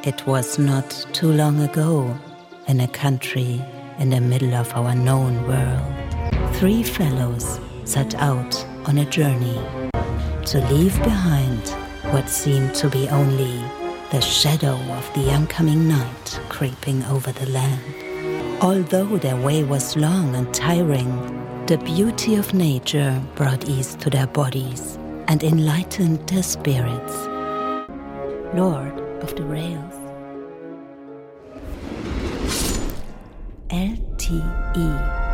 It was not too long ago, in a country in the middle of our known world, 3 fellows set out on a journey to leave behind what seemed to be only the shadow of the oncoming night creeping over the land. Although their way was long and tiring, the beauty of nature brought ease to their bodies and enlightened their spirits. Lord of the Rails. LTE